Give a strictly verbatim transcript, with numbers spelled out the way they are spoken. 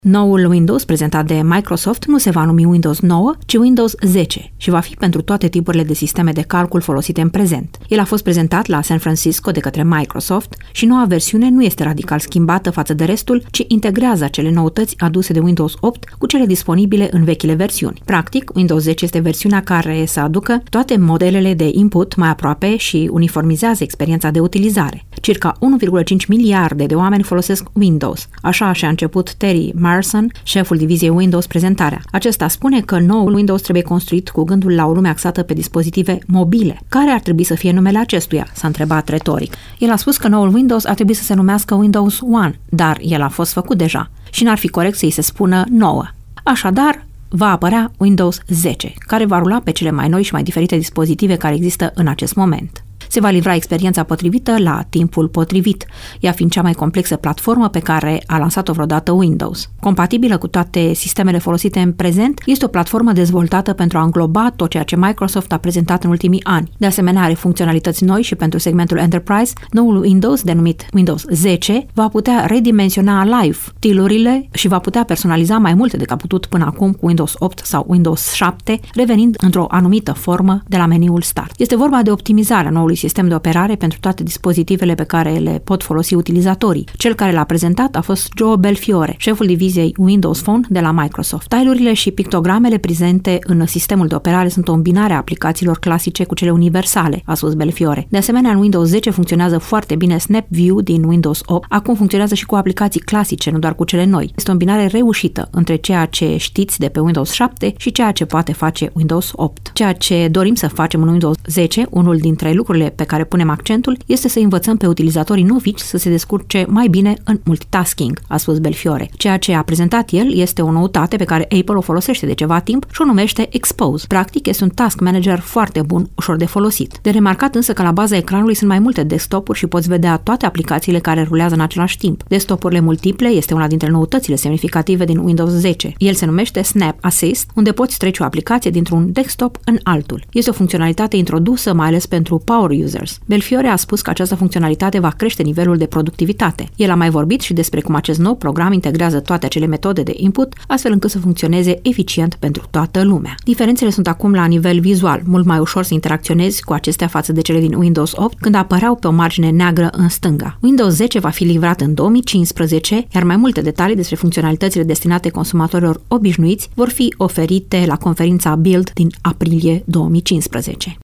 Noul Windows prezentat de Microsoft nu se va numi Windows nouă, ci Windows zece și va fi pentru toate tipurile de sisteme de calcul folosite în prezent. El a fost prezentat la San Francisco de către Microsoft și noua versiune nu este radical schimbată față de restul, ci integrează acele noutăți aduse de Windows opt cu cele disponibile în vechile versiuni. Practic, Windows zece este versiunea care să aducă toate modelele de input mai aproape și uniformizează experiența de utilizare. Circa unu virgulă cinci miliarde de oameni folosesc Windows. Așa și-a început Terry Myerson, șeful diviziei Windows, prezentarea. Acesta spune că noul Windows trebuie construit cu gândul la o lume axată pe dispozitive mobile. Care ar trebui să fie numele acestuia? S-a întrebat retoric. El a spus că noul Windows ar trebui să se numească Windows One, dar el a fost făcut deja și n-ar fi corect să-i se spună nouă. Așadar, va apărea Windows zece, care va rula pe cele mai noi și mai diferite dispozitive care există în acest moment. Se va livra experiența potrivită la timpul potrivit, ea fiind cea mai complexă platformă pe care a lansat-o vreodată Windows. Compatibilă cu toate sistemele folosite în prezent, este o platformă dezvoltată pentru a îngloba tot ceea ce Microsoft a prezentat în ultimii ani. De asemenea, are funcționalități noi și pentru segmentul Enterprise, noul Windows, denumit Windows zece, va putea redimensiona live tilurile și va putea personaliza mai multe decât a putut până acum cu Windows opt sau Windows șapte, revenind într-o anumită formă de la meniul Start. Este vorba de optimizarea noului sistem de operare pentru toate dispozitivele pe care le pot folosi utilizatorii. Cel care l-a prezentat a fost Joe Belfiore, șeful diviziei Windows Phone de la Microsoft. Tilurile și pictogramele prezente în sistemul de operare sunt o îmbinare a aplicațiilor clasice cu cele universale, a spus Belfiore. De asemenea, în Windows zece funcționează foarte bine Snap View din Windows opt, acum funcționează și cu aplicații clasice, nu doar cu cele noi. Este o îmbinare reușită între ceea ce știți de pe Windows șapte și ceea ce poate face Windows opt. Ceea ce dorim să facem în Windows zece, unul dintre lucrurile pe care punem accentul, este să învățăm pe utilizatorii novici să se descurce mai bine în multitasking, a spus Belfiore. Ceea ce a prezentat el este o noutate pe care Apple o folosește de ceva timp și o numește Expose. Practic, este un task manager foarte bun, ușor de folosit. De remarcat însă că la baza ecranului sunt mai multe desktop-uri și poți vedea toate aplicațiile care rulează în același timp. Desktop-urile multiple este una dintre noutățile semnificative din Windows zece. El se numește Snap Assist, unde poți trece o aplicație dintr-un desktop în altul. Este o funcționalitate introdusă mai ales pentru power users. Belfiore a spus că această funcționalitate va crește nivelul de productivitate. El a mai vorbit și despre cum acest nou program integrează toate acele metode de input, astfel încât să funcționeze eficient pentru toată lumea. Diferențele sunt acum la nivel vizual, mult mai ușor să interacționezi cu acestea față de cele din Windows opt, când apăreau pe o margine neagră în stânga. Windows zece va fi livrat în două mii cincisprezece, iar mai multe detalii despre funcționalitățile destinate consumatorilor obișnuiți vor fi oferite la conferința Build din aprilie două mii cincisprezece.